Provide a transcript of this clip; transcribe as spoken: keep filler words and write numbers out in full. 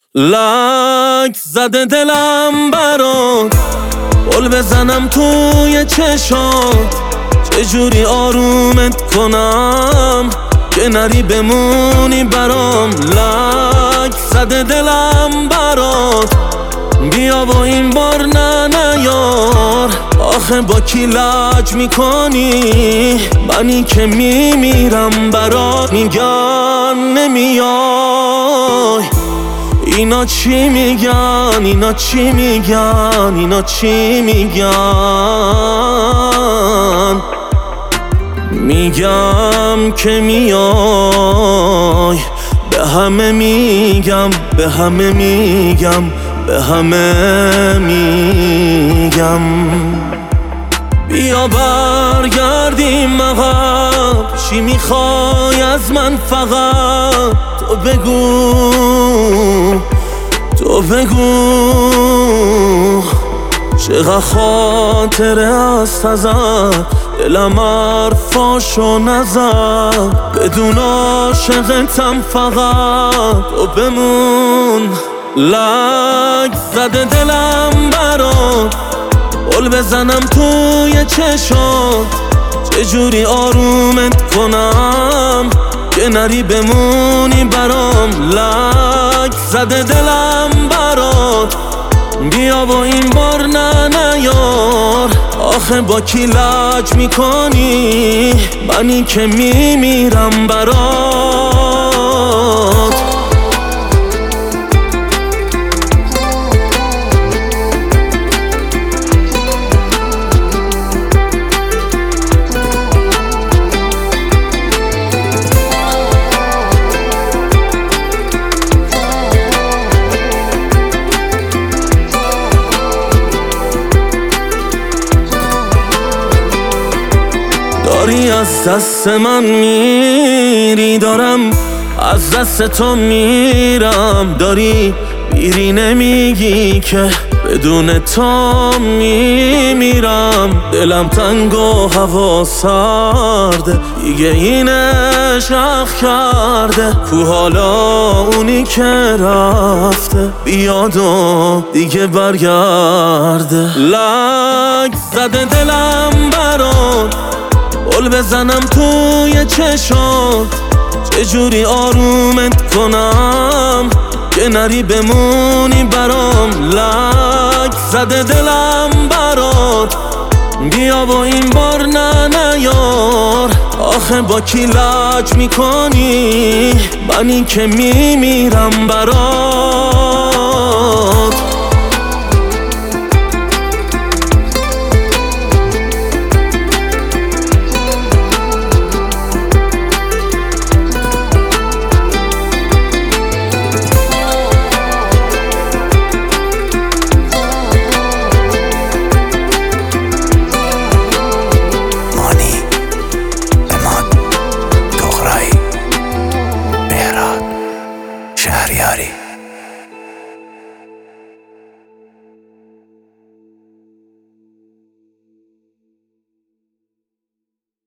لک زده دلم برات، بل بزنم توی چشات، چجوری آرومت کنم که نری بمونی برام. لک زده دلم برات، بیا و این بار نه نیار. آخه با کی لج میکنی؟ منی که میمیرم برات. میگن نمیای، اینا چی میگن؟ اینا چی میگن؟ اینا چی میگن؟ میگم که میای، به همه میگم، به همه میگم، به همه میگم. بیا برگردیم عقب، چی میخوای از من؟ فقط تو بگو، تو بگو چقدر خاطره است ازت، دلم حرفاشو نزد. بدون عاشقتم فقط تو بمون. لک زده دلم برات، بل بزنم توی چشات، چجوری آرومت کنم که نری بمونی برام. لک زده دلم برات، بیا و این بار نه نیار. آخه با کی لج میکنی؟ منی که میمیرم برات. داری از دست من میری، دارم از دست تو میرم. داری میری نمیگی که بدون تو میمیرم. دلم تنگ و هوا سرده، دیگه این عشق کرده. کو حالا اونی که رفته، بیاد و دیگه برگرده. لک زده دلم برات، بل بزنم توی چشات، چجوری آرومت کنم که نری بمونی برام. لک زده دلم برات، بیا و این بار نه نیار. آخه با کی لج میکنی؟ منی که میمیرم برات. شهریاری